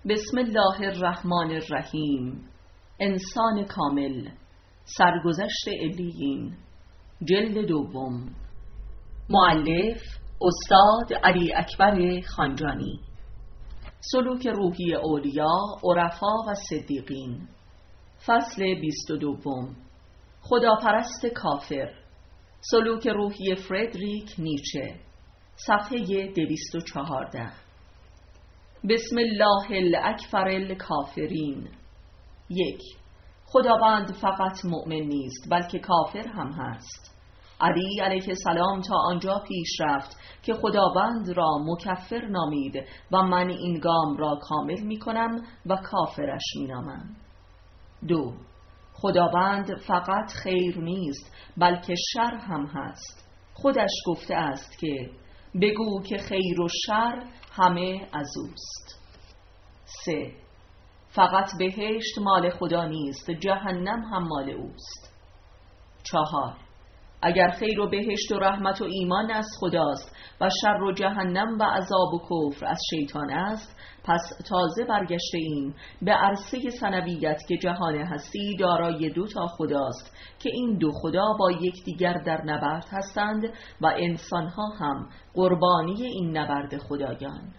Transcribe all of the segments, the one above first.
بسم الله الرحمن الرحیم. انسان کامل، سرگذشت علیین، جلد دوم. مؤلف استاد علی اکبر خانجانی. سلوک روحی اولیا، عرفا و صدیقین. فصل 22. خداپرست کافر. سلوک روحی فردریک نیچه. صفحه 214. بسم الله الاکفر الکافرین. 1. خداوند فقط مؤمن نیست بلکه کافر هم هست. علی علیه السلام تا آنجا پیش رفت که خداوند را مکفر نامید و من این گام را کامل می کنم و کافرش می نامم. 2. خداوند فقط خیر نیست بلکه شر هم هست. خودش گفته است که بگو که خیر و شر همه از اوست. 3. فقط بهشت مال خدا نیست، جهنم هم مال اوست. 4. اگر خیر و بهشت و رحمت و ایمان از خداست و شر و جهنم و عذاب و کفر از شیطان است، پس تازه برگشته ایم به عرصه ثنویت که جهان هستی دارای 2 خداست که این 2 خدا با یکدیگر در نبرد هستند و انسانها هم قربانی این نبرد خدایان.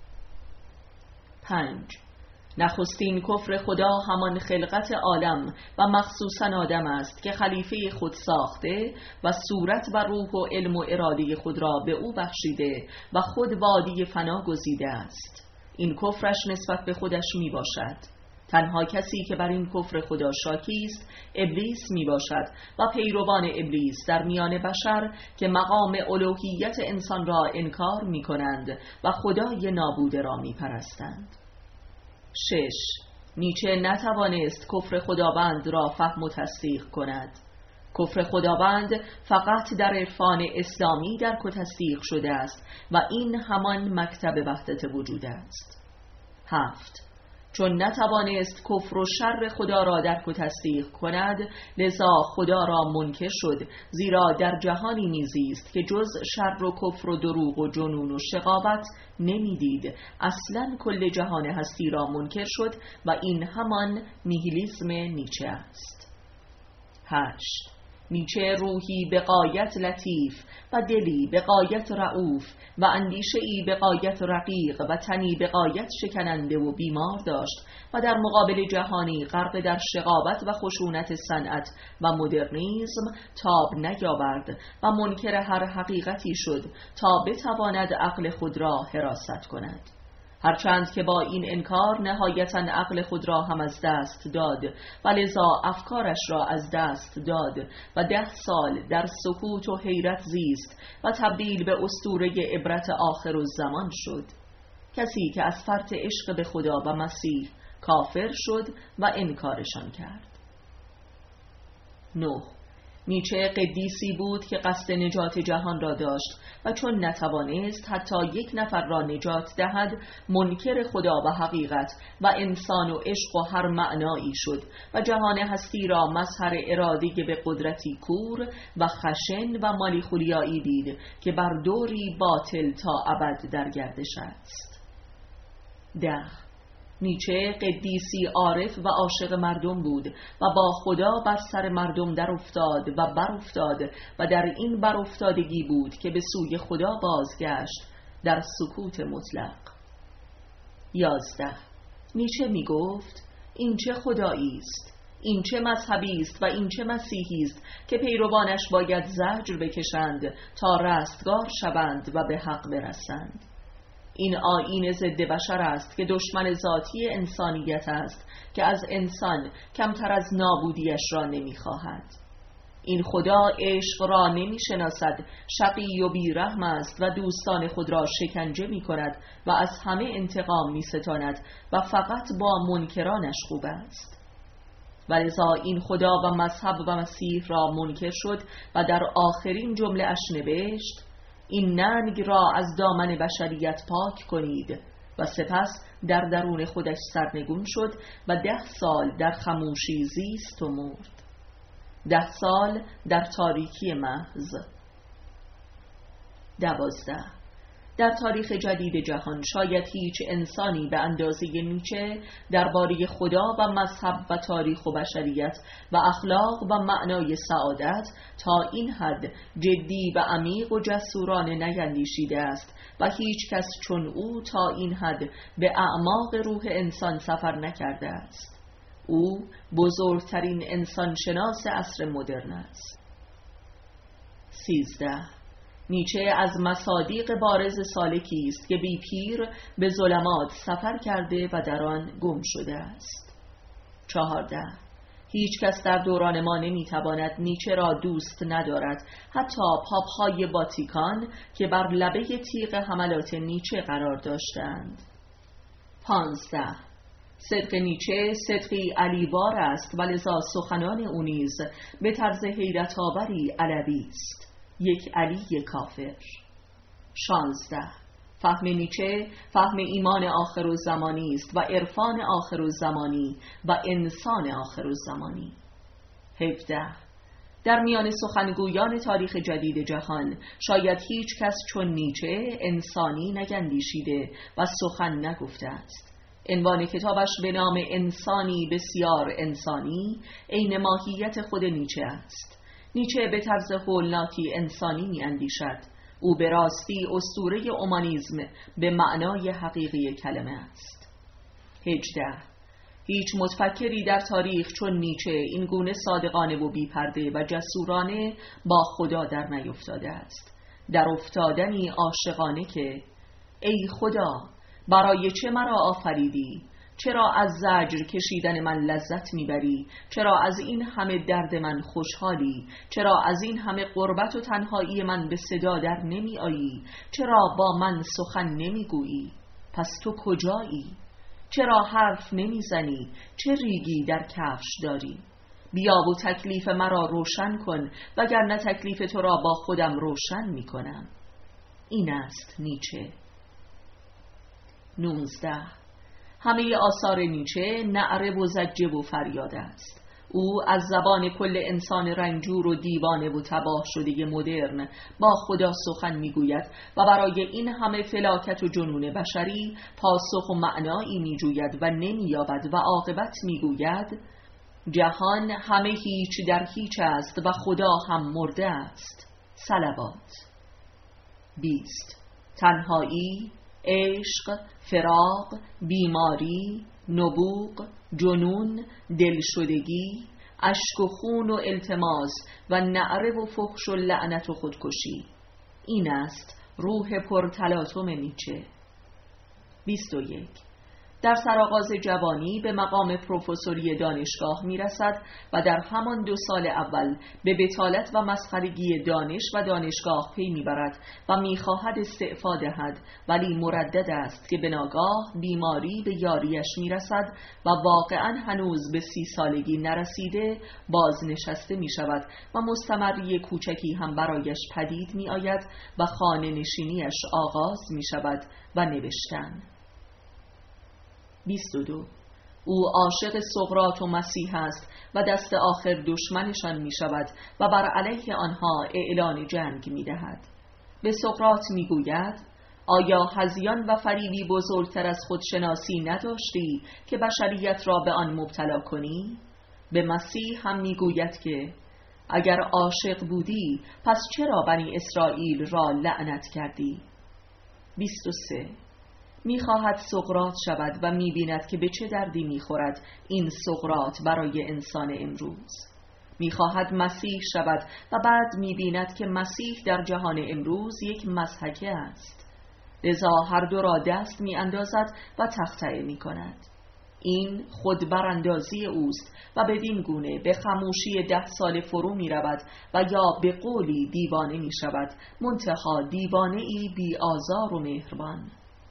5. نخستین کفر خدا همان خلقت عالم و مخصوصاً آدم است که خلیفه خود ساخته و صورت و روح و علم و اراده خود را به او بخشیده و خود وادی فنا گزیده است. این کفرش نسبت به خودش می باشد. تنها کسی که بر این کفر خدا شاکی است ابلیس می باشد و پیروان ابلیس در میان بشر که مقام الوهیت انسان را انکار می کنند و خدای نابوده را می پرستند. 6. نیچه نتوانست کفر خداوند را فهم و تصدیق کند. کفر خداوند فقط در عرفان اسلامی درک و تصدیق شده است و این همان مکتب وحدت وجود است. 7. چون نتوانست کفر و شر خدا را درک و تصدیق کند، لذا خدا را منکر شد، زیرا در جهانی نیزیست که جز شر و کفر و دروغ و جنون و شقاوت نمیدید. اصلا کل جهان هستی را منکر شد و این همان نیهیلیسم نیچه است. 8. نیچه روحی به غایت لطیف و دلی به غایت رؤوف و اندیشه‌ای به غایت رقیق و تنی به غایت شکننده و بیمار داشت و در مقابل جهانی غرق در شقاوت و خشونت صنعت و مدرنیسم تاب نیاورد و منکر هر حقیقتی شد تا بتواند عقل خود را حراست کند. هرچند که با این انکار نهایتاً عقل خود را هم از دست داد و لذا افکارش را از دست داد و 10 سال در سکوت و حیرت زیست و تبدیل به اسطوره عبرت آخرالزمان شد. کسی که از فرط عشق به خدا و مسیح کافر شد و انکارشان کرد. 9. نیچه قدیسی بود که قصد نجات جهان را داشت و چون نتوانست حتی 1 نفر را نجات دهد، منکر خدا و حقیقت و انسان و عشق و هر معنایی شد و جهان هستی را مظهر اراده به قدرتی کور و خشن و مالیخولیایی دید که بر دوری باطل تا ابد در گردش است. 10. نیچه قدیسی عارف و عاشق مردم بود و با خدا بر سر مردم در افتاد و بر افتاد و در این بر افتادگی بود که به سوی خدا بازگشت در سکوت مطلق. 11. نیچه می گفت این چه خدایی است، این چه مذهبی است و این چه مسیحی است که پیروانش باید زجر بکشند تا رستگار شوند و به حق برسند. این آیین ضد بشر است که دشمن ذاتی انسانیت است که از انسان کمتر از نابودیش را نمی‌خواهد. این خدا عشق را نمی‌شناسد، شقی و بی‌رحم است و دوستان خود را شکنجه می‌کند و از همه انتقام می‌ستاند و فقط با منکرانش خوب است. ولذا این خدا و مذهب و مسیح را منکر شد و در آخرین جمله اش نوشت این ننگ را از دامن بشریت پاک کنید و سپس در درون خودش سرنگون شد و 10 سال در خموشی زیست و مرد. 10 سال در تاریکی محض. 12. در تاریخ جدید جهان شاید هیچ انسانی به اندازه نیچه درباره خدا و مذهب و تاریخ و بشریت و اخلاق و معنای سعادت تا این حد جدی و عمیق و جسورانه نیندیشیده است و هیچ کس چون او تا این حد به اعماق روح انسان سفر نکرده است. او بزرگترین انسانشناس عصر مدرن است. 13. نیچه از مصادیق بارز سالکی است که بی پیر به ظلمات سفر کرده و در آن گم شده است. 14. هیچ کس در دوران ما نمیتواند نیچه را دوست ندارد، حتی پاپ‌های واتیکان که بر لبه تیغ حملات نیچه قرار داشتند. 15. صدق نیچه صدقی علیوار است و لذا سخنان او نیز به طرز حیرت‌آوری علوی است، یک علی کافر. 16. فهم نیچه فهم ایمان آخرالزمانی است و عرفان آخرالزمانی و انسان آخرالزمانی. 17. در میان سخنگویان تاریخ جدید جهان شاید هیچ کس چون نیچه انسانی نگندیشیده و سخن نگفته است. عنوان کتابش به نام انسانی بسیار انسانی عین ماهیت خود نیچه است. نیچه به طرز هولناکی انسانی می اندیشد. او به راستی اسطوره اومانیسم به معنای حقیقی کلمه است. 18. هیچ متفکری در تاریخ چون نیچه این گونه صادقانه و بی‌پرده و جسورانه با خدا در نیفتاده است، در افتادنی عاشقانه که ای خدا برای چه مرا آفریدی؟ چرا از زجر کشیدن من لذت میبری؟ چرا از این همه درد من خوشحالی؟ چرا از این همه غربت و تنهایی من به صدا در نمی آیی؟ چرا با من سخن نمیگویی؟ پس تو کجایی؟ چرا حرف نمیزنی؟ چه ریگی در کفش داری؟ بیا و تکلیف مرا روشن کن، وگرنه تکلیف تو را با خودم روشن میکنم. این است نیچه. 19. همه آثار نیچه نعره و زجه و فریاد است. او از زبان کل انسان رنجور و دیوانه و تباه شده مدرن با خدا سخن میگوید و برای این همه فلاکت و جنون بشری پاسخ و معنایی میجوید و نمییابد و عاقبت میگوید جهان همه هیچ در هیچ است و خدا هم مرده است. صلوات. 20. تنهایی، عشق، فراق، بیماری، نبوغ، جنون، دلشدگی، اشک و خون و التماس و نعره و فحش و لعنت و خودکشی. این است روح پرتلاطم نیچه. 21. در سرآغاز جوانی به مقام پروفسوری دانشگاه میرسد و در همان 2 سال اول به بطالت و مسخرگی دانش و دانشگاه پی میبرد و میخواهد استعفا دهد، ولی مردد است که به ناگاه بیماری به یاریش میرسد و واقعا هنوز به 30 سالگی نرسیده بازنشسته میشود و مستمری کوچکی هم برایش پدید میآید و خانه نشینیش آغاز میشود و نوشتن. 22. او عاشق سقراط و مسیح است و دست آخر دشمنشان می شود و بر علیه آنها اعلان جنگ می دهد. به سقراط می گوید آیا هذیان و فریبی بزرگتر از خودشناسی نداشتی که بشریت را به آن مبتلا کنی؟ به مسیح هم می گوید که اگر عاشق بودی پس چرا بنی اسرائیل را لعنت کردی؟ 23. می‌خواهد سقراط شود و می‌بیند که به چه دردی می‌خورد این سقراط برای انسان امروز. می‌خواهد مسیح شود و بعد می‌بیند که مسیح در جهان امروز یک مضحکه است. لذا هر دو را دست می‌اندازد و تخطئه می‌کند. این خود براندازی اوست و بدین گونه به خموشی 10 سال فرو می‌رود و یا به قولی دیوانه می‌شود، منتها دیوانه‌ای بی آزار و مهربان.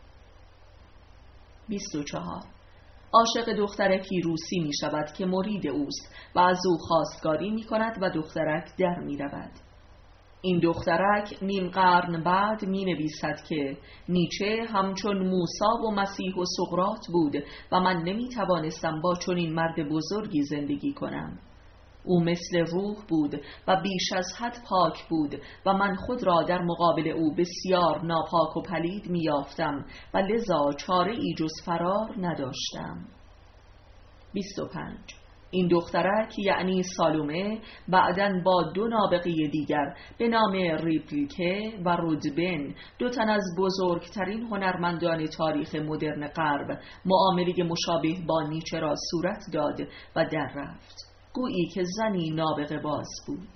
24. عاشق دخترکی روسی می شود که مرید اوست و از او خواستگاری می کند و دخترک در می رود. این دخترک نیم قرن بعد می نویسد که نیچه همچون موسی و مسیح و سقراط بود و من نمی توانستم با چنین مرد بزرگی زندگی کنم. او مثل روح بود و بیش از حد پاک بود و من خود را در مقابل او بسیار ناپاک و پلید میافتم و لذا چاره ای جز فرار نداشتم. 25. این دخترک یعنی سالومه بعداً با 2 نابغه دیگر به نام ریپلیکه و رودبن، 2 تن از بزرگترین هنرمندان تاریخ مدرن غرب، معامله مشابه با نیچه را صورت داد و در رفت، گویی که زنی نابغه باز بود.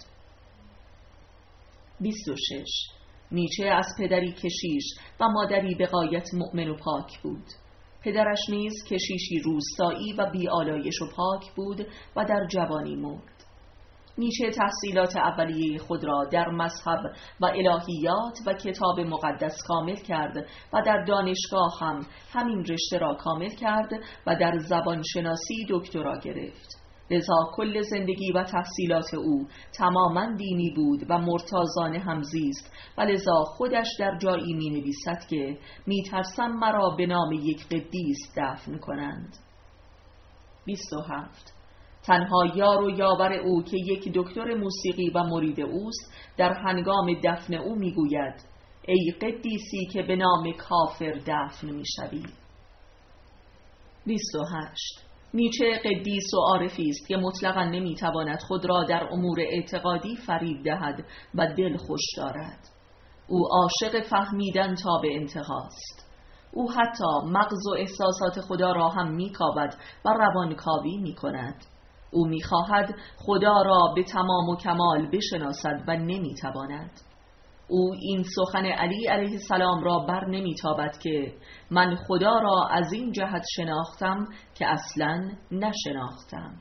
26. نیچه از پدری کشیش و مادری به غایت مؤمن و پاک بود. پدرش نیز کشیشی روستایی و بی‌آلایش و پاک بود و در جوانی مرد. نیچه تحصیلات اولیه خود را در مذهب و الهیات و کتاب مقدس کامل کرد و در دانشگاه هم همین رشته را کامل کرد و در زبانشناسی دکترا گرفت. لذا کل زندگی و تحصیلات او تماماً دینی بود و مرتاضانه همزیست و لذا خودش در جایی می نویسد که می ترسم مرا به نام یک قدیس دفن کنند. 27. تنها یار و یاور او که یک دکتر موسیقی و مرید اوست در هنگام دفن او می گوید ای قدیسی که به نام کافر دفن می شوی. 28. نیچه قدیس و عارفی است که مطلقاً نمیتواند خود را در امور اعتقادی فریب دهد و دل خوش دارد. او عاشق فهمیدن تا به انتهاست. او حتی مغز و احساسات خدا را هم میکاود و روانکاوی میکند. او میخواهد خدا را به تمام و کمال بشناسد و نمیتواند. او این سخن علی علیه السلام را بر نمیتابد که من خدا را از این جهت شناختم که اصلاً نشناختم.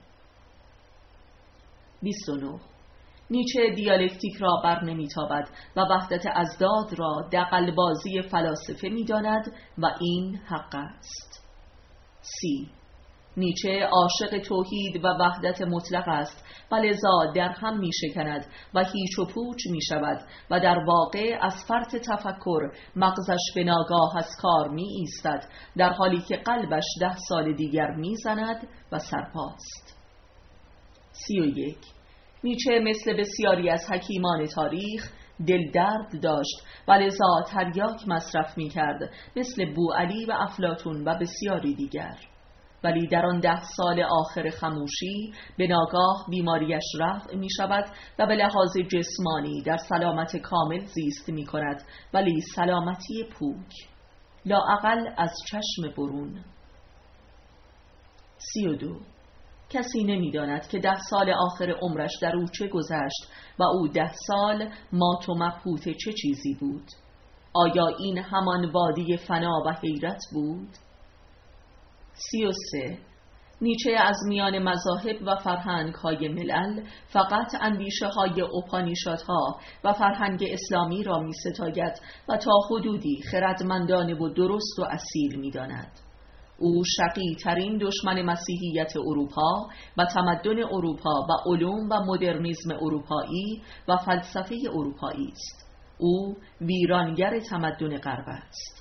29. نیچه دیالکتیک را بر نمیتابد و وحدت ازداد را دغل‌بازی فلاسفه میداند و این حق است. 30. نیچه عاشق توحید و وحدت مطلق است و لذا در هم می شکند و هیچ و پوچ می شود و در واقع از فرط تفکر مغزش به ناگاه از کار می ایستد، در حالی که قلبش 10 سال دیگر می زند و سرپاست. 31. نیچه مثل بسیاری از حکیمان تاریخ دل درد داشت و لذا تریاک مصرف می کرد مثل بوعلی و افلاطون و بسیاری دیگر. ولی در آن 10 سال آخر خموشی به ناگاه بیماریش رفع می شود و به لحاظ جسمانی در سلامت کامل زیست می کند، ولی سلامتی پوک، لااقل از چشم برون. 32. کسی نمی داند که 10 سال آخر عمرش در او چه گذشت و او 10 سال مات و مبهوت چه چیزی بود. آیا این همان وادی فنا و حیرت بود؟ 33. نیچه از میان مذاهب و فرهنگ‌های ملل فقط اندیشه‌های اوپانیشادها و فرهنگ اسلامی را می‌ستاید و تا حدودی خردمندانه و درست و اصیل می‌داند. او شقی‌ترین دشمن مسیحیت اروپا و تمدن اروپا و علوم و مدرنیسم اروپایی و فلسفه اروپایی است. او ویرانگر تمدن غرب است.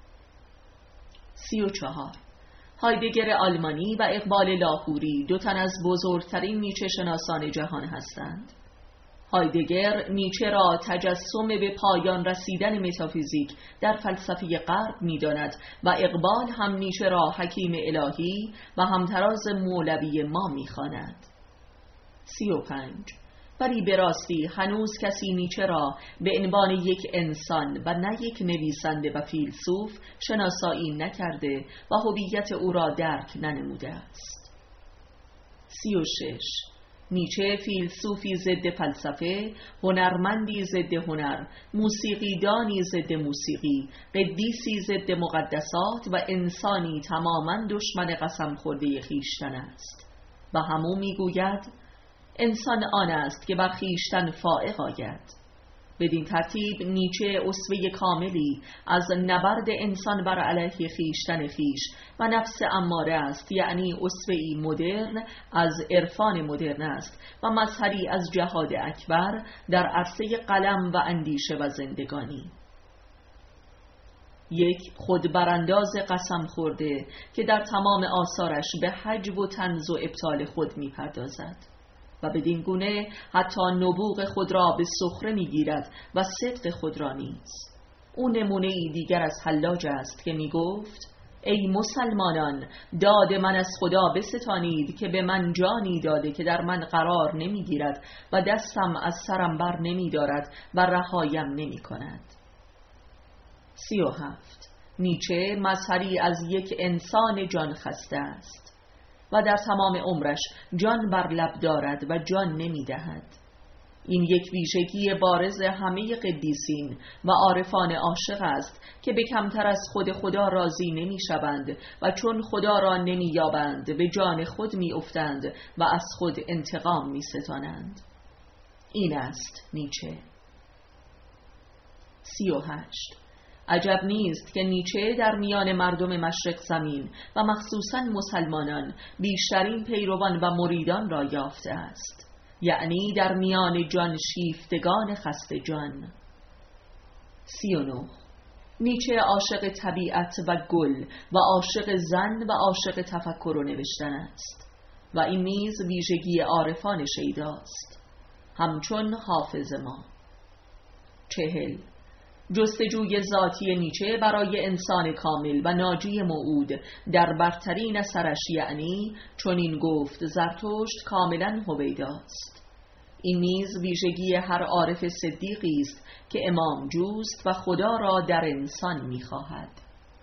34. هایدگر آلمانی و اقبال لاهوری 2 تن از بزرگترین نیچه شناسان جهان هستند. هایدگر نیچه را تجسم به پایان رسیدن متافیزیک در فلسفه غرب می‌داند و اقبال هم نیچه را حکیم الهی و همتراز مولوی ما می‌خواند. 35. ولی به راستی هنوز کسی نیچه را به عنوان یک انسان و نه یک نویسنده و فیلسوف شناسایی نکرده و هویت او را درک ننموده است. 36. نیچه فیلسوفی ضد فلسفه، هنرمندی ضد هنر، موسیقیدانی ضد موسیقی، قدیسی ضد مقدسات و انسانی تماماً دشمن قسم خورده خویشتن است. و همو میگوید انسان آن است که بر خویشتن فائق آید. بدین ترتیب نیچه اسوه کاملی از نبرد انسان بر علیه خویشتن خویش و نفس اماره است، یعنی اسوه‌ای مدرن از عرفان مدرن است و مظهری از جهاد اکبر در عرصه قلم و اندیشه و زندگانی. یک خودبرانداز قسم خورده که در تمام آثارش به حجب و طنز و ابطال خود می‌پردازد. و بدین گونه حتی نبوغ خود را به سخره می‌گیرد و صدق خود را نیز. او نمونه‌ای دیگر از حلاج است که می‌گفت: ای مسلمانان، داد من از خدا بستانید که به من جانی داده که در من قرار نمی‌گیرد و دستم از سرم بر نمی‌دارد و رهایم نمی‌کند. 37. نیچه مظهری از یک انسان جان خسته است و در تمام عمرش جان بر لب دارد و جان نمی‌دهد. این یک ویژگی بارز همه قدیسین و عارفان عاشق است که به کمتر از خود خدا راضی نمی‌شوند و چون خدا را نمی‌یابند به جان خود می‌افتند و از خود انتقام می‌ستانند. این است نیچه. 38. عجب نیست که نیچه در میان مردم مشرق زمین و مخصوصاً مسلمانان بیشترین پیروان و مریدان را یافته است، یعنی در میان جان شیفتگان خسته جان. 39. نیچه عاشق طبیعت و گل و عاشق زن و عاشق تفکر و نوشتن است و این نیز ویژگی عارفان شیداست، همچون حافظ ما. 40. جستجوی ذاتی نیچه برای انسان کامل و ناجی موعود در برترین اثرش، یعنی چون این گفت زرتشت، کاملا هویداست. این نیز ویژگی هر عارف صدیقی است که امام جوست و خدا را در انسان می‌خواهد.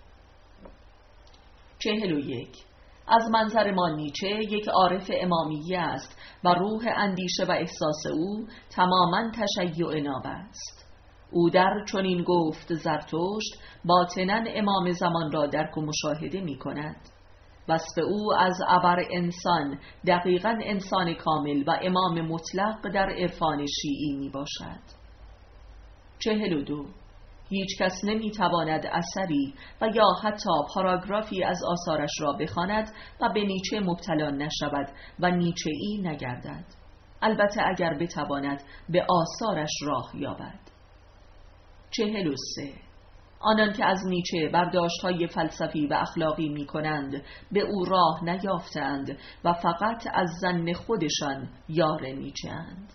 41. از منظر ما نیچه یک عارف امامیه است و روح اندیشه و احساس او تماماً تشیع ناب است. او در چنین گفت زرتشت باطناً امام زمان را درک و مشاهده می کند. وصف او از ابر انسان دقیقاً انسان کامل و امام مطلق در عرفان شیعی می باشد. 42. هیچ کس نمی تواند اثری و یا حتی پاراگرافی از آثارش را بخواند و به نیچه مبتلا نشود و نیچه‌ای نگردد، البته اگر بتواند به آثارش راه یابد. 43. آنان که از نیچه برداشت‌های فلسفی و اخلاقی می‌کنند به او راه نیافتند و فقط از ظن خودشان یار نیچه‌اند.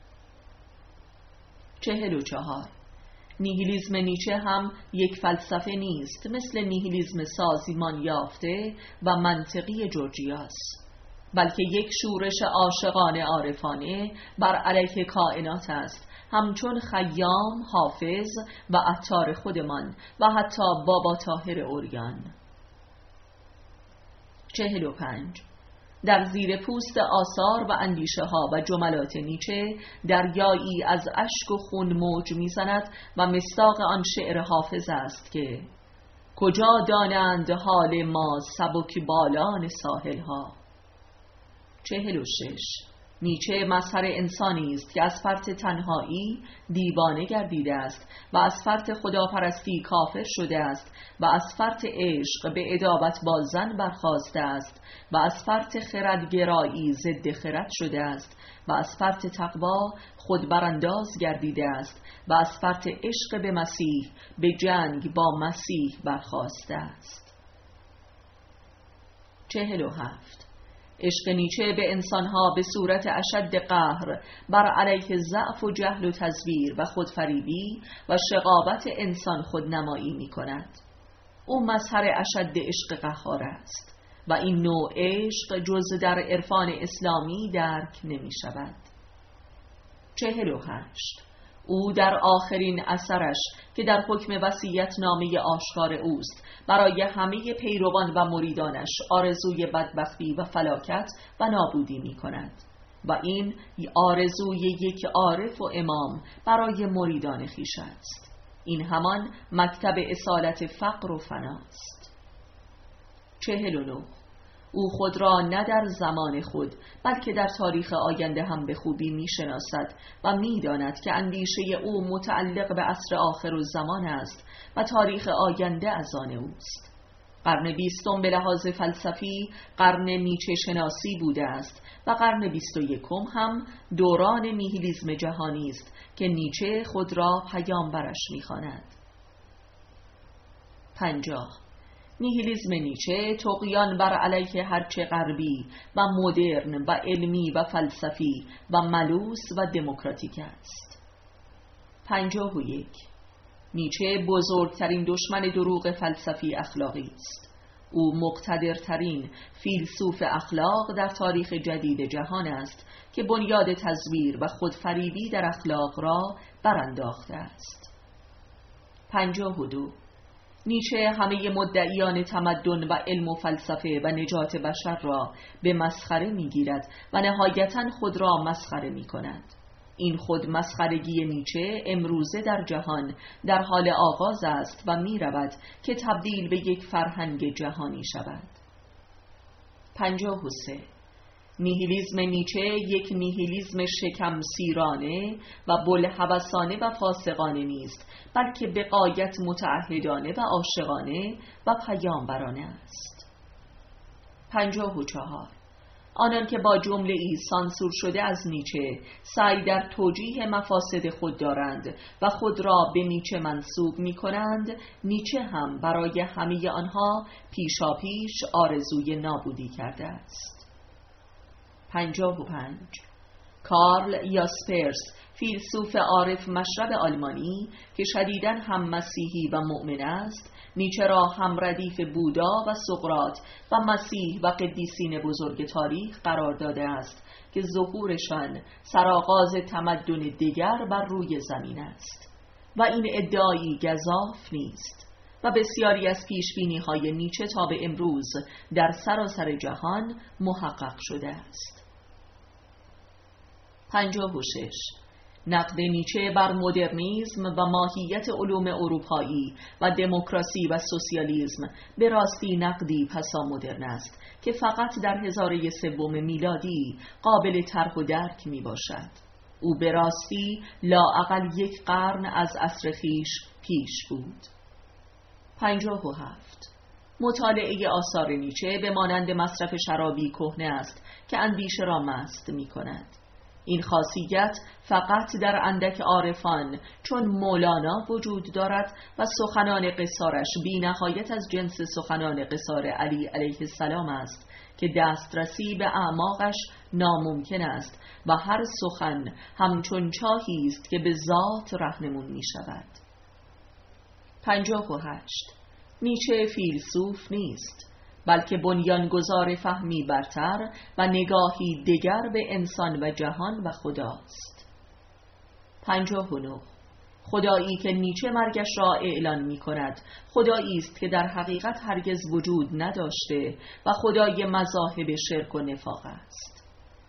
44. نیهیلیسم نیچه هم یک فلسفه نیست مثل نیهیلیسم سازمان یافته و منطقی جورجیاس، بلکه یک شورش عاشقانه عارفانه بر علیه کائنات است، همچون خیام، حافظ و عطار خودمان و حتی بابا طاهر عریان. 45. در زیر پوست آثار و اندیشه ها و جملات نیچه دریایی از اشک و خون موج میزند و مصداق آن شعر حافظ است که کجا دانند حال ما سبک بالان ساحل ها. 46. نیچه مظهر انسانی است که از فرط تنهایی دیوانه گردیده است و از فرط خداپرستی کافر شده است و از فرط عشق به عداوت با زن برخاسته است و از فرط خردگرایی ضد خرد شده است و از فرط تقوا خود برانداز گردیده است و از فرط عشق به مسیح به جنگ با مسیح برخاسته است. 47. عشق نیچه به انسانها به صورت اشد قهر بر علیه ضعف و جهل و تزویر و خودفریبی و شقاوت انسان خودنمایی می کند. او مظهر اشد عشق قهار است و این نوع عشق جز در عرفان اسلامی درک نمی شود. 48. او در آخرین اثرش که در حکم وصیت نامه آشکار اوست برای همه پیروان و مریدانش آرزوی بدبختی و فلاکت و نابودی می کند و این آرزوی یک عارف و امام برای مریدان خویش است. این همان مکتب اصالت فقر و فناست. 49. او خود را نه در زمان خود بلکه در تاریخ آینده هم به خوبی می‌شناسد و می‌داند که اندیشه او متعلق به عصر آخر و زمان است و تاریخ آینده از آن اوست. قرن 20 به لحاظ فلسفی قرن نیچه شناسی بوده است و قرن 21 هم دوران نیهیلیسم جهانی است که نیچه خود را پیامبرش می‌خواند. 50. نیهیلیسم نیچه طغیان بر علیه هرچه غربی و مدرن و علمی و فلسفی و ملوس و دموکراتیک است. 51. نیچه بزرگترین دشمن دروغ فلسفی اخلاقی است. او مقتدرترین فیلسوف اخلاق در تاریخ جدید جهان است که بنیاد تزویر و خودفریبی در اخلاق را برانداخته است. 52. نیچه همه مدعیان تمدن و علم و فلسفه و نجات بشر را به مسخره می‌گیرد و نهایتاً خود را مسخره می‌کند. این خود مسخرگی نیچه امروزه در جهان در حال آغاز است و می‌رود که تبدیل به یک فرهنگ جهانی شود. 53. نیهیلیسم نیچه یک نیهیلیسم شکم سیرانه و بوالهوسانه و فاسقانه نیست، بلکه به غایت متعهدانه و عاشقانه و پیامبرانه است. 54. آنان که با جمله ای سانسور شده از نیچه سعی در توجیه مفاسد خود دارند و خود را به نیچه منسوب می کنند، نیچه هم برای همه آنها پیشاپیش آرزوی نابودی کرده است. 55. کارل یاسپرس، فیلسوف عارف مشرب آلمانی که شدیداً هم مسیحی و مؤمن است، نیچه را هم ردیف بودا و سقراط و مسیح و قدیسین بزرگ تاریخ قرار داده است که ظهورشان سرآغاز تمدن دیگر بر روی زمین است و این ادعایی گزاف نیست و بسیاری از پیشبینی‌های نیچه تا به امروز در سراسر جهان محقق شده است. 56. نقد نیچه بر مدرنیسم و ماهیت علوم اروپایی و دموکراسی و سوسیالیسم به راستی نقدی پسامدرن است که فقط در هزاره سوم میلادی قابل طرح و درک می باشد. او به راستی لااقل یک قرن از عصر خویش پیش بود. 57. مطالعه آثار نیچه به مانند مصرف شرابی کهنه است که اندیشه را مست می کند. این خاصیت فقط در اندک عارفان چون مولانا وجود دارد و سخنان قصارش بی نهایت از جنس سخنان قصار علی علیه السلام است که دسترسی به اعماقش ناممکن است و هر سخن همچون چاهی است که به ذات رهنمون می شود. 58. نیچه فیلسوف نیست، بلکه بنیانگذار فهمی برتر و نگاهی دیگر به انسان و جهان و خداست. 59. خدایی که نیچه مرگش را اعلان می کند خدایی است که در حقیقت هرگز وجود نداشته و خدای مذاهب شرک و نفاق است.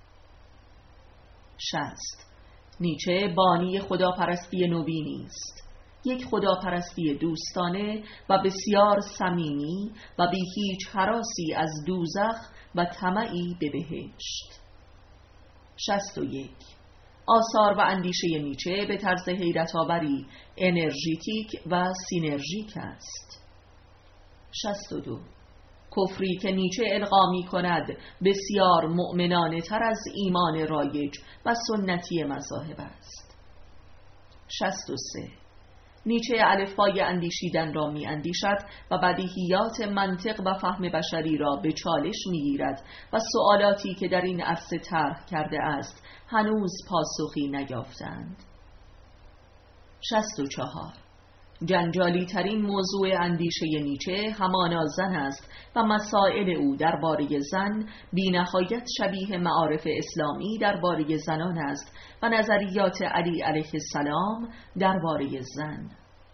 60. نیچه بانی خداپرستی نوینی است، یک خداپرستی دوستانه و بسیار صمیمی و بی هیچ هراسی از دوزخ و طمعی به بهشت. 61. آثار و اندیشه نیچه به طرز حیرت‌آوری انرژیتیک و سینرژیک است. 62. کفری که نیچه القا می کند بسیار مؤمنانه تر از ایمان رایج و سنتی مذاهب است. 63. نیچه الفبای اندیشیدن را می اندیشد و بدیهیات منطق و فهم بشری را به چالش می گیرد و سوالاتی که در این عرصه طرح کرده است هنوز پاسخی نیافتند. 64. جنجالی ترین موضوع اندیشه نیچه همانا زن است و مسائل او درباره زن بی نهایت شبیه معارف اسلامی درباره زنان است و نظریات علی علیه السلام درباره زن.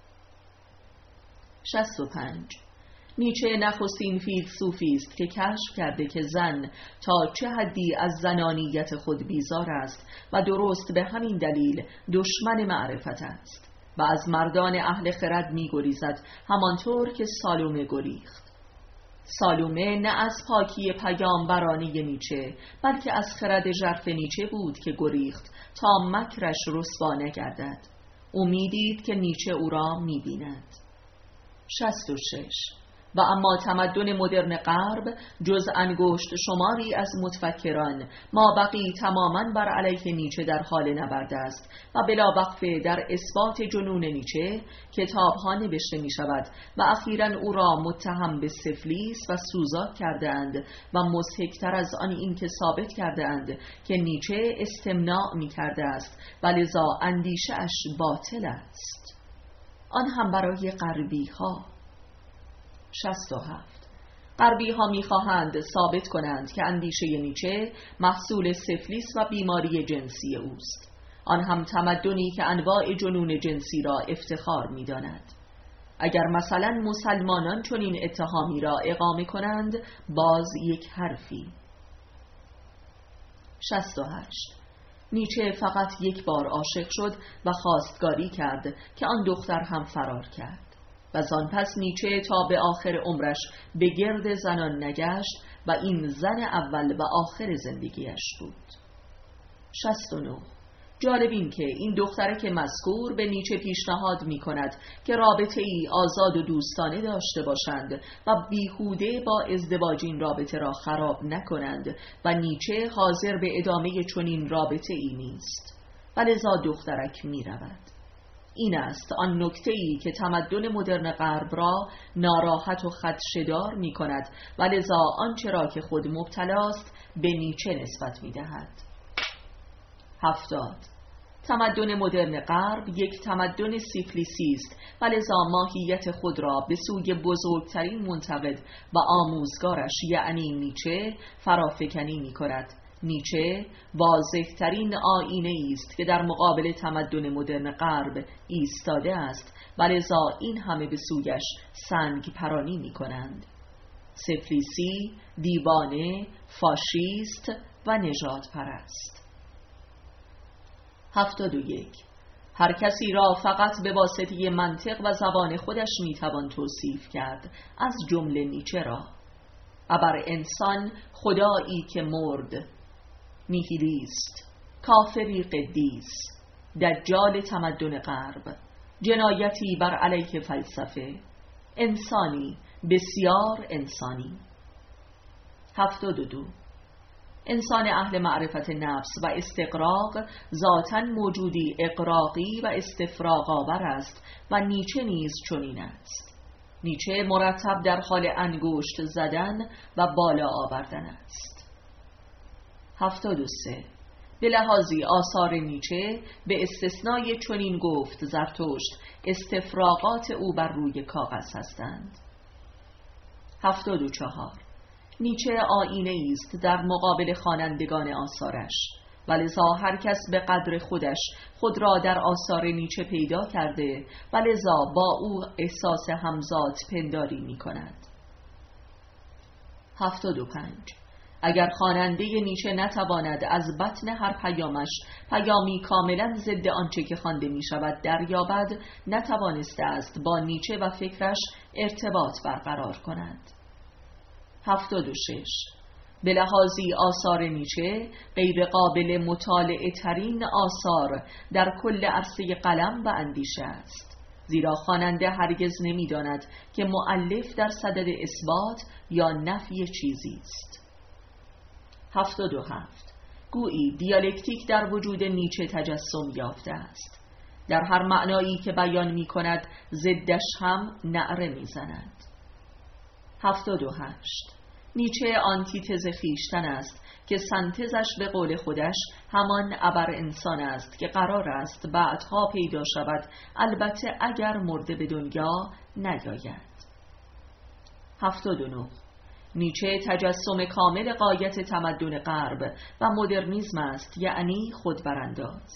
65. نیچه نخستین فیلسوفی است که کشف کرده که زن تا چه حدی از زنانیت خود بیزار است و درست به همین دلیل دشمن معرفت است و از مردان اهل خرد می گریزد، همانطور که سالومه گریخت. سالومه نه از پاکی پیامبرانه نیچه بلکه از خرد ژرف نیچه بود که گریخت تا مکرش رسوا نگردد. او می‌دید که نیچه او را می‌بیند. 66. و اما تمدن مدرن غرب جز انگشت شماری از متفکران مابقی تماماً بر علیه نیچه در حال نبرد است و بلاوقفه در اثبات جنون نیچه کتاب‌ها نوشته می‌شود و اخیراً او را متهم به سفلیس و سوزاک کرده‌اند و مضحک‌تر از آن این که ثابت کرده‌اند که نیچه استمناء می‌کرده است و لذا اندیشه‌اش باطل است، آن هم برای غربی‌ها. 67. غربی‌ها می‌خواهند ثابت کنند که اندیشه نیچه محصول سفلیس و بیماری جنسی اوست، آن هم تمدنی که انواع جنون جنسی را افتخار می‌داند. اگر مثلا مسلمانان چنین اتهامی را اقامه کنند، باز یک حرفی. 68. نیچه فقط یک بار عاشق شد و خواستگاری کرد که آن دختر هم فرار کرد و زان پس نیچه تا به آخر عمرش به گرد زنان نگشت و این زن اول و آخر زندگیش بود. 69. جالب این که این دختره که مذکور به نیچه پیشنهاد می کند که رابطه ای آزاد و دوستانه داشته باشند و بیهوده با ازدواج این رابطه را خراب نکنند و نیچه حاضر به ادامه چنین رابطه ای نیست و لذا دخترک می رود. این است آن نکته‌ای که تمدن مدرن غرب را ناراحت و خدشه‌دار می کند و لذا آنچه را که خود مبتلاست به نیچه نسبت می دهد. 70. تمدن مدرن غرب یک تمدن سیفلیسی است و لذا ماهیت خود را به سوی بزرگترین منتقد و آموزگارش یعنی نیچه فرافکنی می کند. نیچه واضح‌ترین آیینه است که در مقابل تمدن مدرن غرب ایستاده است و لذا این همه به سویش سنگ پرانی می کنند. سفلیسی، دیوانه، فاشیست و نژاد پرست. 71. هر کسی را فقط به واسطه منطق و زبان خودش میتوان توصیف کرد، از جمله نیچه را. ابر انسان خدایی که مرد، نیهیلیست، کافری قدیس، دجال تمدن غرب، جنایتی بر علیه فلسفه، انسانی بسیار انسانی. 72. انسان اهل معرفت نفس و استقراق ذاتاً موجودی اقراقی و استفراغ آور است و نیچه نیز چنین است. نیچه مرتب در حال انگشت زدن و بالا آوردن است. 73. به لحاظی آثار نیچه به استثنای چنین گفت زرتشت استفراغات او بر روی کاغذ هستند. 74. نیچه آیینه است در مقابل خوانندگان آثارش و لذا هر کس به قدر خودش خود را در آثار نیچه پیدا کرده و لذا با او احساس همزاد پنداری می کند. 75. اگر خواننده نیچه نتواند از بطن هر پیامش پیامی کاملا ضد آنچه که خوانده می شود دریابد، نتوانسته است با نیچه و فکرش ارتباط برقرار کند. 76. به لحاظی آثار نیچه غیر قابل مطالعه ترین آثار در کل عرصه قلم و اندیشه است، زیرا خواننده هرگز نمی‌داند که مؤلف در صدد اثبات یا نفی چیزی است. 77. گویی دیالکتیک در وجود نیچه تجسم یافته است. در هر معنایی که بیان می‌کند ضدش هم نعره می‌زند. 78. نیچه آنتیتز خویشتن است که سنتزش به قول خودش همان ابر انسان است که قرار است بعدها پیدا شود، البته اگر مرده به دنیا نیاید. 79. نیچه تجسم کامل غایت تمدن غرب و مدرنیسم است، یعنی خودبرانداز.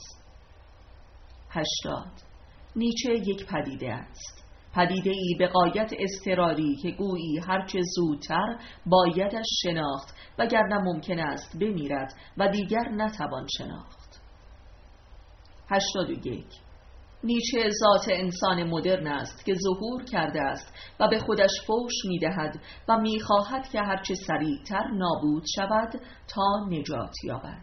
80. نیچه یک پدیده است، پدیده ای به غایت اضطراری که گویی هرچه زودتر بایدش شناخت وگرنه ممکن است بمیرد و دیگر نتوان شناخت. 81. نیچه ذات انسان مدرن است که ظهور کرده است و به خودش فوش می‌دهد و می‌خواهد که هرچه سریعتر نابود شود تا نجات یابد.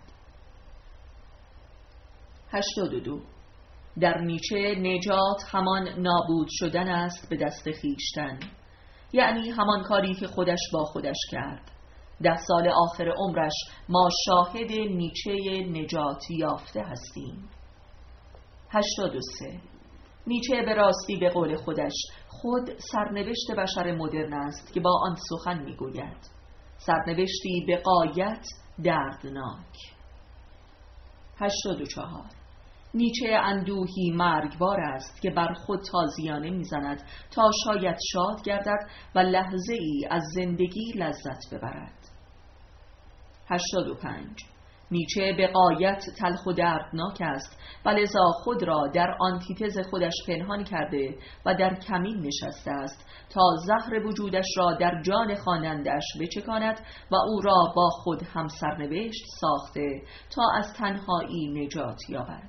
82. در نیچه نجات همان نابود شدن است به دست خویشتن، یعنی همان کاری که خودش با خودش کرد. 10 سال آخر عمرش ما شاهد نیچه نجات یافته هستیم. 83. نیچه به راستی به قول خودش خود سرنوشت بشر مدرن است که با آن سخن میگوید. سرنوشتی به غایت دردناک. 84. نیچه اندوهی مرگبار است که بر خود تازیانه میزند تا شاید شاد گردد و لحظه ای از زندگی لذت ببرد. 85. نیچه به غایت تلخ و دردناک است و لذا خود را در آنتیتز خودش پنهان کرده و در کمین نشسته است تا زهر وجودش را در جان خواننده‌اش بچکاند و او را با خود هم سرنوشت ساخته تا از تنهایی نجات یابد.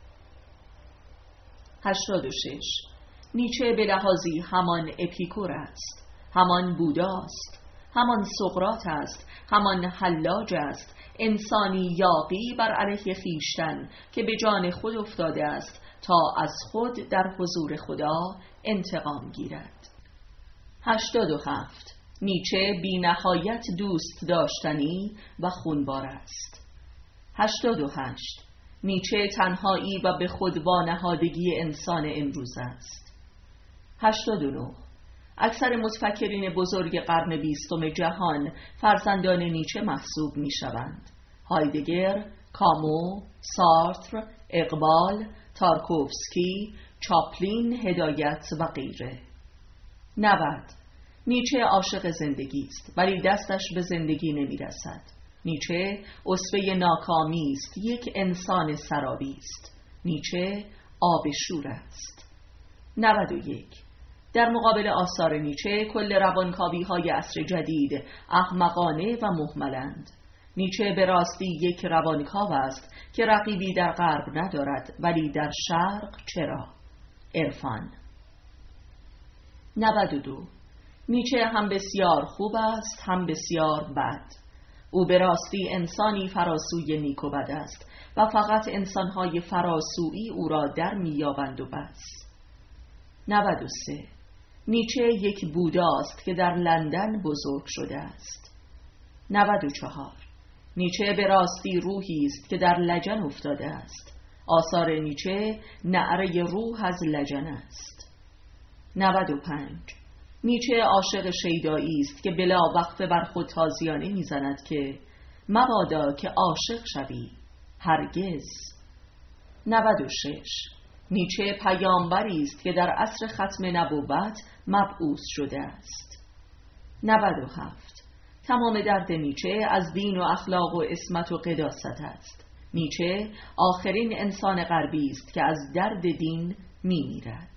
86. نیچه به لحاظی همان اپیکور است، همان بوداست، همان سقراط است، همان حلاج است، انسانی یاغی بر علیه خویشتن که به جان خود افتاده است تا از خود در حضور خدا انتقام گیرد. 87. نیچه بی نهایت دوست داشتنی و خونبار است. 88. نیچه تنهایی و به خود وانهادگی انسان امروز است. 89. اکثر متفکرین بزرگ قرن 20 جهان فرزندان نیچه محسوب می شوند. هایدگر، کامو، سارتر، اقبال، تارکوفسکی، چاپلین، هدایت و غیره. 90. نیچه عاشق زندگی است ولی دستش به زندگی نمی رسد. نیچه اسوه ناکامی است، یک انسان سرابی است. نیچه آب شور است. 91. در مقابل آثار نیچه کل روانکاوی‌های عصر جدید احمقانه و مهملند. نیچه به راستی یک روانکاو است که رقیبی در غرب ندارد ولی در شرق چرا؟ عرفان. 92. نیچه هم بسیار خوب است هم بسیار بد. او به راستی انسانی فراسوی نیک و بد است و فقط انسانهای فراسویی او را در می‌یابند و بس. 93. نیچه یک بوداست که در لندن بزرگ شده است. 94. نیچه به راستی روحی است که در لجن افتاده است. آثار نیچه نعره روح از لجن است. 95. نیچه عاشق شیدایی است که بلا وقفه بر خود تازیانه میزند که مبادا که عاشق شوی، هرگز. 96. نیچه پیامبری است که در عصر ختم نبوت مبعوث شده است. 97. تمام درد نیچه از دین و اخلاق و عصمت و قداست است. نیچه آخرین انسان غربی است که از درد دین می‌میرد.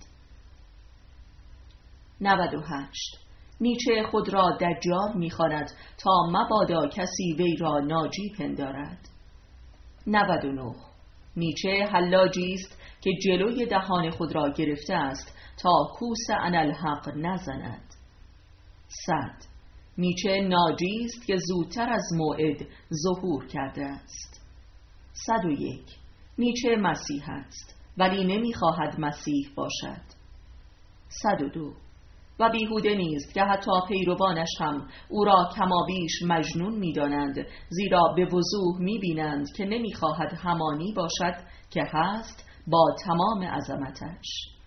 98. نیچه خود را دجال می‌خواند تا مبادا کسی وی را ناجی پندارد. 99. نیچه حلاجی است که جلوی دهان خود را گرفته است تا کوس انالحق نزند. 100. نیچه ناجی است که زودتر از موعد ظهور کرده است. 101. نیچه مسیح است ولی نمی‌خواهد مسیح باشد. 102. و بیهوده نیست که حتی پیروانش هم او را کمابیش مجنون می‌دانند، زیرا به وضوح می‌بینند که نمی‌خواهد همانی باشد که هست با تمام عظمتش.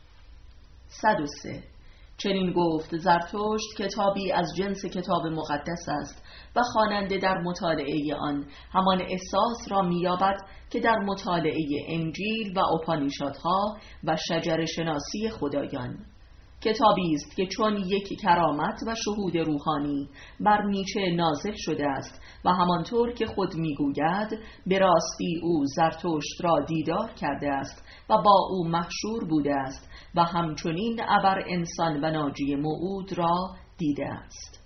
103. چنین گفت زرتشت کتابی از جنس کتاب مقدس است و خواننده در مطالعه آن همان احساس را می‌یابد که در مطالعه انجیل و اپانیشادها و شجر شناسی خدایان. کتابی است که چون یک کرامت و شهود روحانی بر نیچه نازل شده است و همانطور که خود میگوید به راستی او زرتشت را دیدار کرده است و با او محشور بوده است و همچنین ابر انسان و ناجی موعود را دیده است.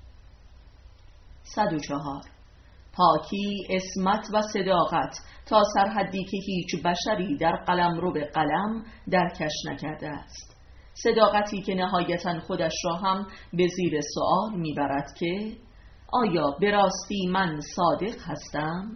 104. پاکی، عصمت و صداقت تا سرحدی که هیچ بشری در قلمرو به قلم درکش نکرده است. صداقتی که نهایتاً خودش را هم به زیر سؤال میبرد که آیا به راستی من صادق هستم؟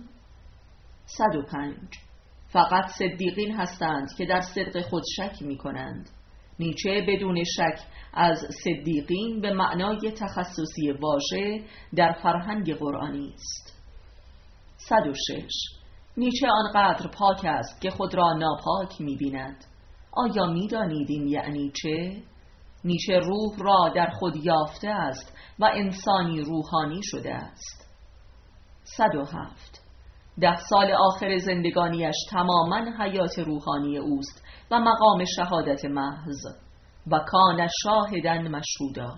105. فقط صدیقین هستند که در صدق خود شک می کنند. نیچه بدون شک از صدیقین به معنای تخصصی واژه در فرهنگ قرآنی است. 106. نیچه آنقدر پاک است که خود را ناپاک می‌بیند. آیا می‌دانید این یعنی چه؟ نیچه روح را در خود یافته است و انسانی روحانی شده است. 107. 10 سال آخر زندگانیش تماماً حیات روحانی اوست و مقام شهادت محض و کان شاهداً مشهودا.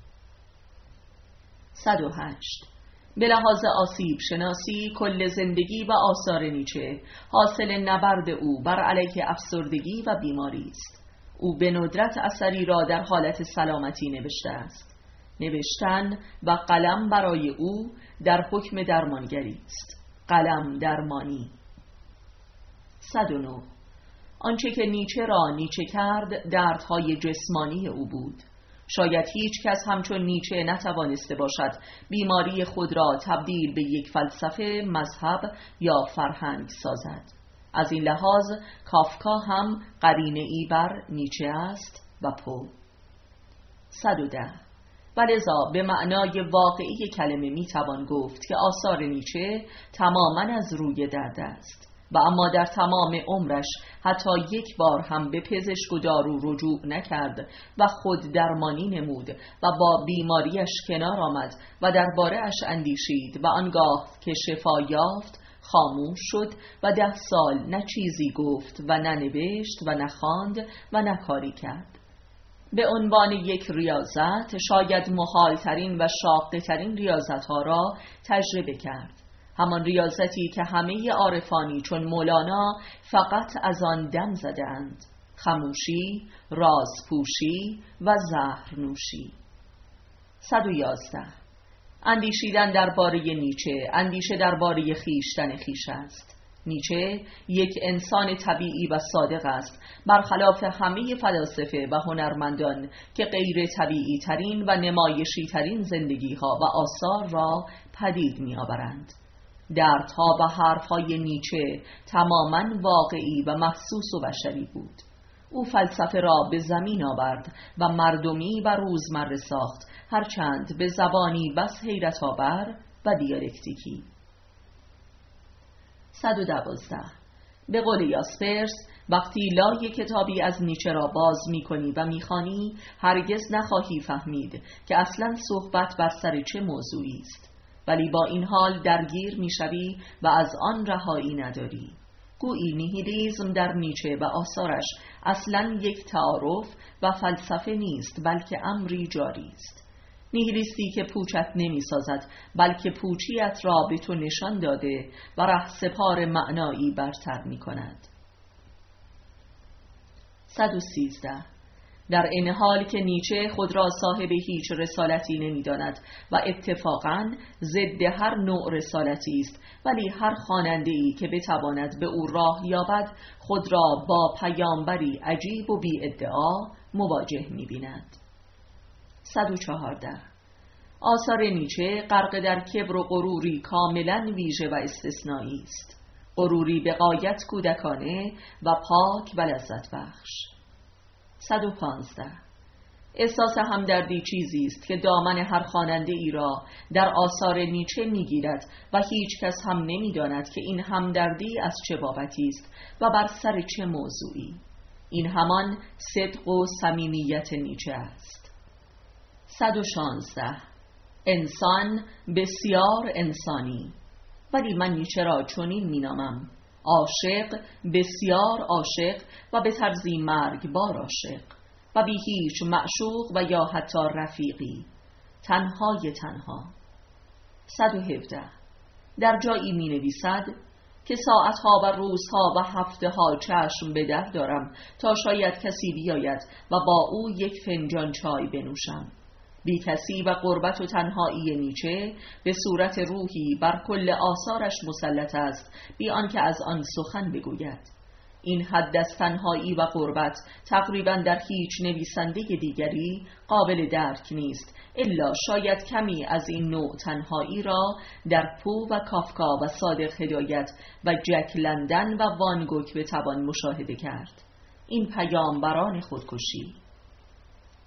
108. به لحاظ آسیب شناسی کل زندگی و آثار نیچه حاصل نبرد او بر علیه افسردگی و بیماری است. او به ندرت اثری را در حالت سلامتی نوشته است. نوشتن و قلم برای او در حکم درمانگری است. قلم درمانی. 109. آنچه که نیچه را نیچه کرد دردهای جسمانی او بود. شاید هیچ کس همچون نیچه نتوانسته باشد بیماری خود را تبدیل به یک فلسفه، مذهب یا فرهنگ سازد. از این لحاظ کافکا هم قرینه‌ای بر نیچه است و پو. 110. ولذا به معنای واقعی کلمه میتوان گفت که آثار نیچه تماماً از روی درد است و اما در تمام عمرش حتی یک بار هم به پزشک و دارو رجوع نکرد و خود درمانی نمود و با بیماریش کنار آمد و درباره اش اندیشید و آنگاه که شفا یافت خاموش شد و 10 سال نه چیزی گفت و نه نوشت و نه خواند و نه کاری کرد. به عنوان یک ریاضت شاید محال‌ترین و شاق‌ترین ریاضت‌ها را تجربه کرد. همان ریاضتی که همه عارفانی چون مولانا فقط از آن دم زدند: خموشی، رازپوشی و زهر نوشی. 111. اندیشیدن درباره نیچه اندیشه درباره خویشتن خویش است. نیچه یک انسان طبیعی و صادق است، برخلاف همه فلاسفه و هنرمندان که غیر طبیعی ترین و نمایشی ترین زندگی ها و آثار را پدید می آورند. دردها و حرفهای نیچه تماماً واقعی و محسوس و بشری بود. او فلسفه را به زمین آورد و مردمی و روزمره ساخت، هرچند به زبانی بس حیرت آور و دیالکتیکی. 112. به قول یاسپرس، وقتی لای کتابی از نیچه را باز می‌کنی و می‌خوانی، هرگز نخواهی فهمید که اصلاً صحبت بر سر چه موضوعی است، ولی با این حال درگیر می‌شوی و از آن رهایی نداری. گویی نیهیلیسم در نیچه و آثارش اصلاً یک تعارف و فلسفه نیست، بلکه امری جاری است. نیهیلیستی که پوچت نمی سازد، بلکه پوچیت را به تو نشان داده و رهسپار معنایی برتر می کند. 113. در این حال که نیچه خود را صاحب هیچ رسالتی نمی داند و اتفاقاً ضد هر نوع رسالتی است، ولی هر خواننده‌ای که بتواند به او راه یابد خود را با پیامبری عجیب و بی ادعا مواجه می بیند. 114. آثار نیچه غرق در کبر و غروری کاملا ویژه و استثنایی است. غروری به غایت کودکانه و پاک و لذت بخش. 115. احساس همدردی چیزی است که دامن هر خواننده ای را در آثار نیچه میگیرد و هیچ کس هم نمیداند که این همدردی از چه بابتی است و بر سر چه موضوعی. این همان صدق و صمیمیت نیچه است. 116. انسان بسیار انسانی. ولی من نیچه را چنین مینامم: عاشق، بسیار عاشق و به طرزی مرگبار عاشق و بی هیچ معشوق و یا حتی رفیقی، تنهای تنها. 117. در جایی می نویسد که ساعتها و روزها و هفته‌ها چشم به در دارم تا شاید کسی بیاید و با او یک فنجان چای بنوشم. بی کسی و غربت و تنهایی نیچه به صورت روحی بر کل آثارش مسلط است، بی آنکه از آن سخن بگوید. این حد از تنهایی و غربت تقریباً در هیچ نویسنده دیگری قابل درک نیست، الا شاید کمی از این نوع تنهایی را در پو و کافکا و صادق هدایت و جک لندن و وان گوک بتوان مشاهده کرد. این پیامبران خودکشی.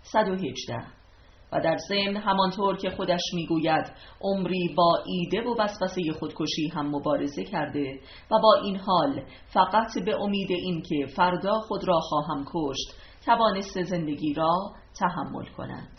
118. و در ضمن همانطور که خودش میگوید عمری با ایده و وسوسه خودکشی هم مبارزه کرده و با این حال فقط به امید این که فردا خود را خواهم کشت توانسته زندگی را تحمل کند.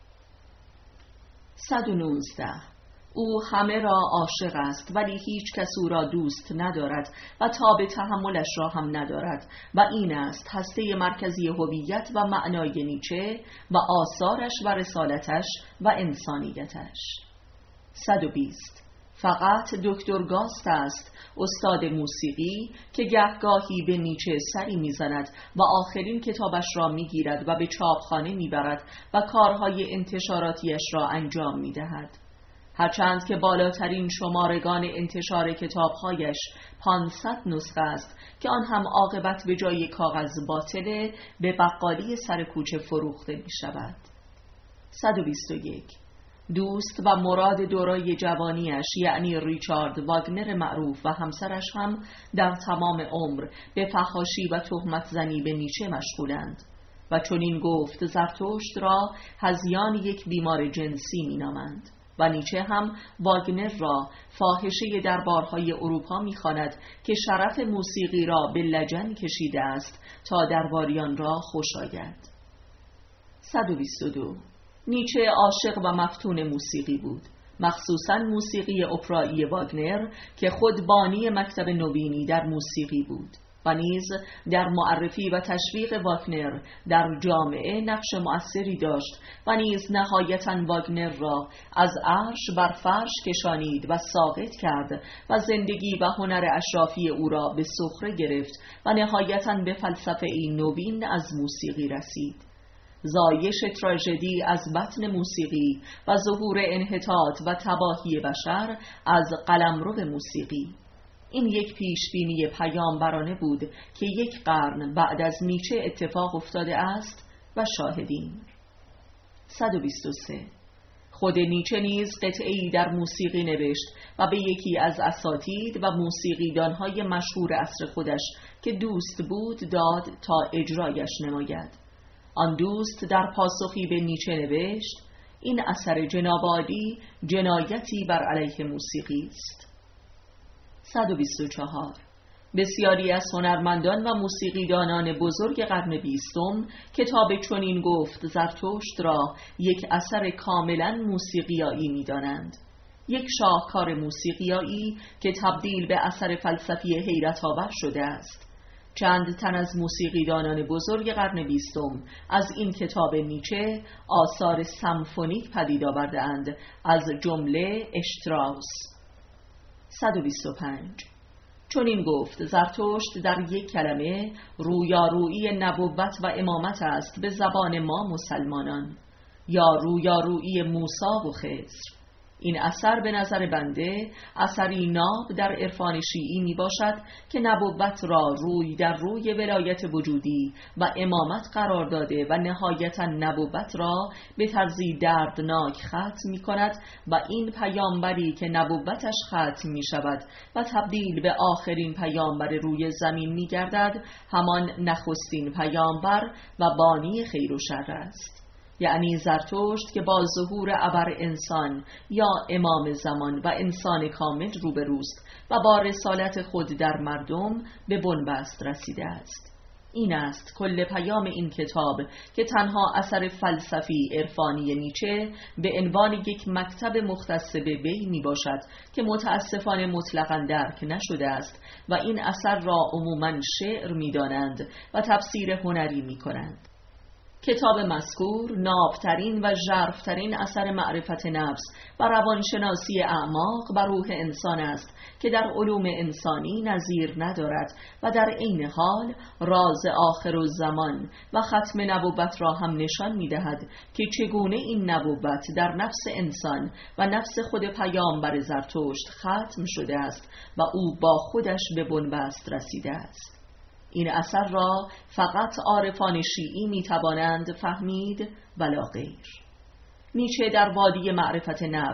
119. او همه را عاشق است ولی هیچ کس او را دوست ندارد و تاب تحملش را هم ندارد و این است هسته مرکزی هویت و معنای نیچه و آثارش و رسالتش و انسانیتش. 120. فقط دکتر گاست است استاد موسیقی که گهگاهی به نیچه سری میزند و آخرین کتابش را میگیرد و به چاپخانه میبرد و کارهای انتشاراتیش را انجام میدهد. هرچند که بالاترین شمارگان انتشار کتابهایش 500 نسخه است که آن هم عاقبت به جای کاغذ باطله به بقالی سر کوچه فروخته می شود. 121. دوست و مراد دورای جوانیش یعنی ریچارد واگنر معروف و همسرش هم در تمام عمر به فحاشی و تهمت زنی به نیچه مشغولند و چنین گفت زرتشت را هذیان یک بیمار جنسی می نامند. و نیچه هم واگنر را فاحشه دربارهای اروپا می‌خواند که شرف موسیقی را به لجن کشیده است تا درباریان را خوش آید. 122. نیچه عاشق و مفتون موسیقی بود، مخصوصاً موسیقی اپرایی واگنر که خود بانی مکتب نوینی در موسیقی بود و نیز در معرفی و تشویق واگنر در جامعه نقش مؤثری داشت و نیز نهایتاً واگنر را از عرش بر فرش کشانید و ساقط کرد و زندگی و هنر اشرافی او را به سخره گرفت و نهایتاً به فلسفه نوین از موسیقی رسید. زایش تراژدی از بطن موسیقی و ظهور انحطاط و تباهی بشر از قلمرو موسیقی. این یک پیشبینی پیامبرانه بود که یک قرن بعد از نیچه اتفاق افتاده است و شاهدیم. 123. خود نیچه نیز قطعه‌ای در موسیقی نوشت و به یکی از اساتید و موسیقیدانهای مشهور عصر خودش که دوست بود داد تا اجرایش نماید. آن دوست در پاسخی به نیچه نوشت: این اثر جناب عالی جنایتی بر علیه موسیقی است. 124. بسیاری از هنرمندان و موسیقیدانان بزرگ قرن 20 کتاب چنین گفت زرتشت را یک اثر کاملا موسیقیایی می‌دانند، یک شاهکار موسیقیایی که تبدیل به اثر فلسفی حیرت آور شده است. چند تن از موسیقیدانان بزرگ قرن 20 از این کتاب نیچه آثار سمفونیک پدید آورده‌اند، از جمله اشتراوس. 125. چنین گفت زرتشت در یک کلمه رویارویی نبوت و امامت است به زبان ما مسلمانان، یا رویارویی موسی و خضر. این اثر به نظر بنده اثری ناب در عرفان شیعی می باشد که نبوت را روی در روی ولایت وجودی و امامت قرار داده و نهایتا نبوت را به طرزی دردناک ختم می کند و این پیامبری که نبوتش ختم می شود و تبدیل به آخرین پیامبر روی زمین می گردد همان نخستین پیامبر و بانی خیر و شر است، یعنی زرتشت که با ظهور ابر انسان یا امام زمان و انسان کامل روبروست و با رسالت خود در مردم به بنبست رسیده است. این است کل پیام این کتاب که تنها اثر فلسفی عرفانی نیچه به عنوان یک مکتب مختص به وی می باشد که متاسفانه مطلقاً درک نشده است و این اثر را عموماً شعر می دانند و تفسیر هنری می کنند. کتاب مذکور نابترین و ژرف‌ترین اثر معرفت نفس و روانشناسی اعماق و روح انسان است که در علوم انسانی نظیر ندارد و در عین حال راز آخرالزمان و ختم نبوت را هم نشان می‌دهد که چگونه این نبوت در نفس انسان و نفس خود پیامبر زرتشت ختم شده است و او با خودش به بنبست رسیده است. این اثر را فقط عارفان شیعی می توانند فهمید ولا غیر. نیچه در وادی معرفت نفس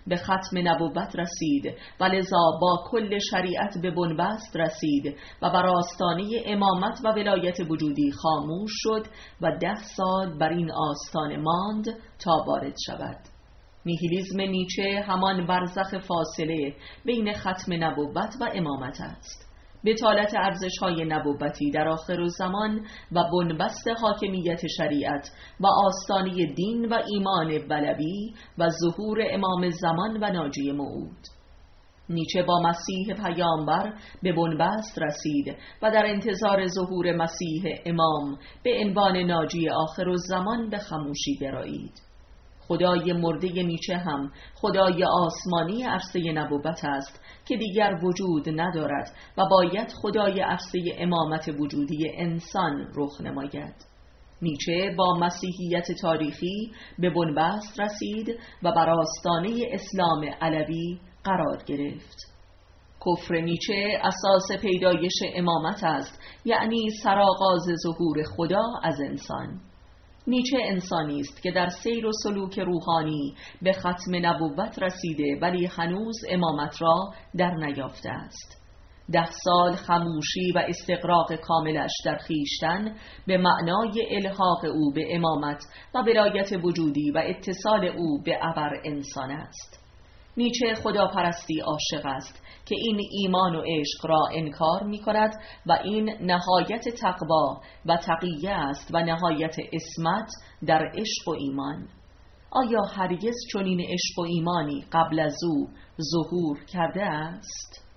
به ختم نبوت رسید و لذا با کل شریعت به بنبست رسید و بر آستانه امامت و ولایت وجودی خاموش شد و 10 سال بر این آستانه ماند تا وارد شود. نیهیلیسم نیچه همان برزخ فاصله بین ختم نبوت و امامت است. بطالت ارزش‌های نبوتی در آخرالزمان و بنبست حاکمیت شریعت و آستانه دین و ایمان ولوی و ظهور امام زمان و ناجی موعود. نیچه با مسیح پیامبر به بنبست رسید و در انتظار ظهور مسیح امام به عنوان ناجی آخرالزمان به خاموشی گرایید. خدای مرده نیچه هم خدای آسمانی عرصه نبوت است که دیگر وجود ندارد و باید خدای عرصه امامت وجودی انسان رخ نماید. نیچه با مسیحیت تاریخی به بنبست رسید و بر آستانه اسلام علوی قرار گرفت. کفر نیچه اساس پیدایش امامت است، یعنی سرآغاز ظهور خدا از انسان. نیچه انسانی است که در سیر و سلوک روحانی به ختم نبوت رسیده ولی هنوز امامت را در نیافته است. 10 سال خاموشی و استغراق کاملش در خویشتن به معنای الحاق او به امامت و ولایت وجودی و اتصال او به ابر انسان است. نیچه خداپرستی عاشق است که این ایمان و عشق را انکار می کند و این نهایت تقوا و تقیه است و نهایت عصمت در عشق و ایمان. آیا هرگز چنین عشق و ایمانی قبل از او ظهور کرده است؟